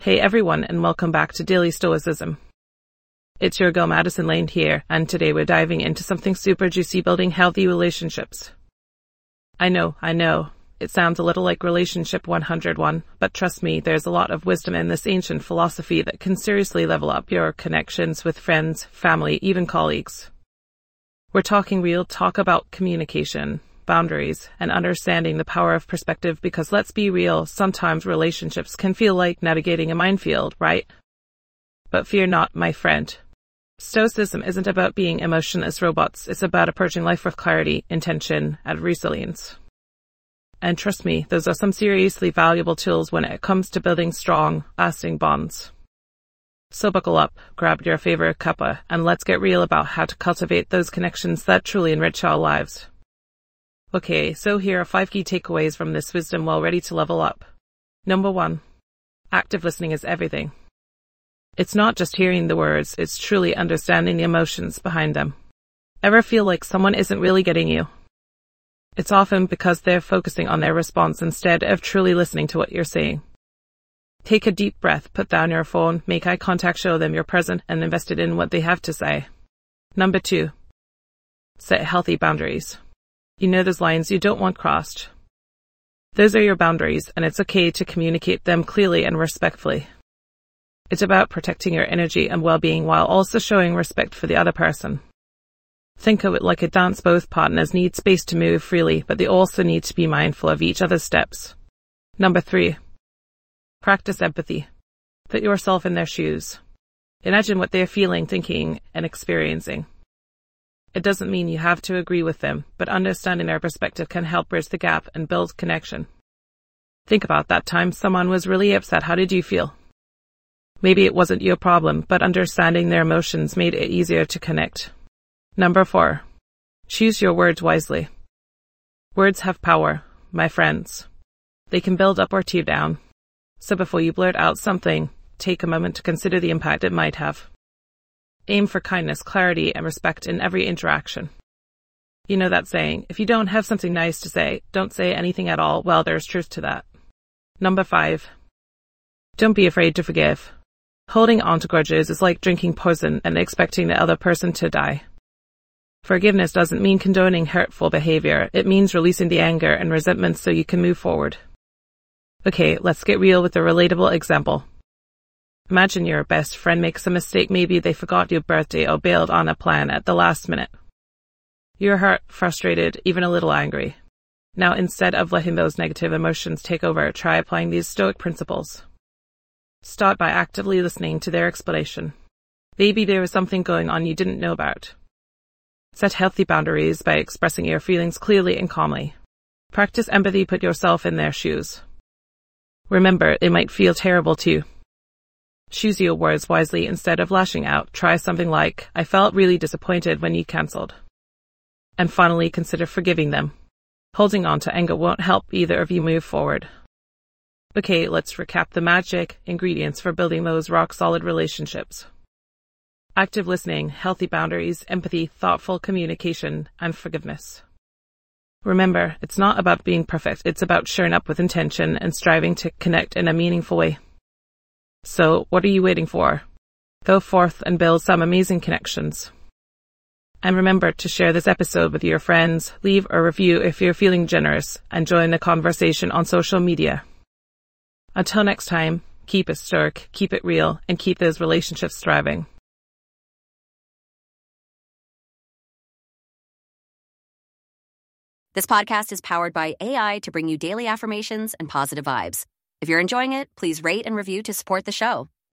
Hey everyone, and welcome back to Daily Stoicism. It's your girl Madison Lane here, and today we're diving into something super juicy: building healthy relationships. I know, it sounds a little like Relationship 101, but trust me, there's a lot of wisdom in this ancient philosophy that can seriously level up your connections with friends, family, even colleagues. We're talking real talk about communication, boundaries, and understanding the power of perspective, because let's be real, sometimes relationships can feel like navigating a minefield, right? But fear not, my friend. Stoicism isn't about being emotionless robots, it's about approaching life with clarity, intention, and resilience. And trust me, those are some seriously valuable tools when it comes to building strong, lasting bonds. So buckle up, grab your favorite cuppa, and let's get real about how to cultivate those connections that truly enrich our lives. Okay, so here are 5 key takeaways from this wisdom while ready to level up. Number 1. Active listening is everything. It's not just hearing the words, it's truly understanding the emotions behind them. Ever feel like someone isn't really getting you? It's often because they're focusing on their response instead of truly listening to what you're saying. Take a deep breath, put down your phone, make eye contact, show them you're present and invested in what they have to say. Number 2. Set healthy boundaries. You know those lines you don't want crossed. Those are your boundaries, and it's okay to communicate them clearly and respectfully. It's about protecting your energy and well-being while also showing respect for the other person. Think of it like a dance. Both partners need space to move freely, but they also need to be mindful of each other's steps. Number 3. Practice empathy. Put yourself in their shoes. Imagine what they're feeling, thinking, and experiencing. It doesn't mean you have to agree with them, but understanding their perspective can help bridge the gap and build connection. Think about that time someone was really upset. How did you feel? Maybe it wasn't your problem, but understanding their emotions made it easier to connect. Number 4. Choose your words wisely. Words have power, my friends. They can build up or tear down. So before you blurt out something, take a moment to consider the impact it might have. Aim for kindness, clarity, and respect in every interaction. You know that saying, if you don't have something nice to say, don't say anything at all. Well, there's truth to that. Number 5. Don't be afraid to forgive. Holding on to grudges is like drinking poison and expecting the other person to die. Forgiveness doesn't mean condoning hurtful behavior. It means releasing the anger and resentment so you can move forward. Okay, let's get real with a relatable example. Imagine your best friend makes a mistake. Maybe they forgot your birthday or bailed on a plan at the last minute. You're hurt, frustrated, even a little angry. Now, instead of letting those negative emotions take over, try applying these Stoic principles. Start by actively listening to their explanation. Maybe there was something going on you didn't know about. Set healthy boundaries by expressing your feelings clearly and calmly. Practice empathy, put yourself in their shoes. Remember, it might feel terrible too. Choose your words wisely instead of lashing out. Try something like, I felt really disappointed when you cancelled. And finally, consider forgiving them. Holding on to anger won't help either of you move forward. Okay, let's recap the magic ingredients for building those rock-solid relationships. Active listening, healthy boundaries, empathy, thoughtful communication, and forgiveness. Remember, it's not about being perfect, it's about showing up with intention and striving to connect in a meaningful way. So, what are you waiting for? Go forth and build some amazing connections. And remember to share this episode with your friends, leave a review if you're feeling generous, and join the conversation on social media. Until next time, keep it stoic, keep it real, and keep those relationships thriving. This podcast is powered by AI to bring you daily affirmations and positive vibes. If you're enjoying it, please rate and review to support the show.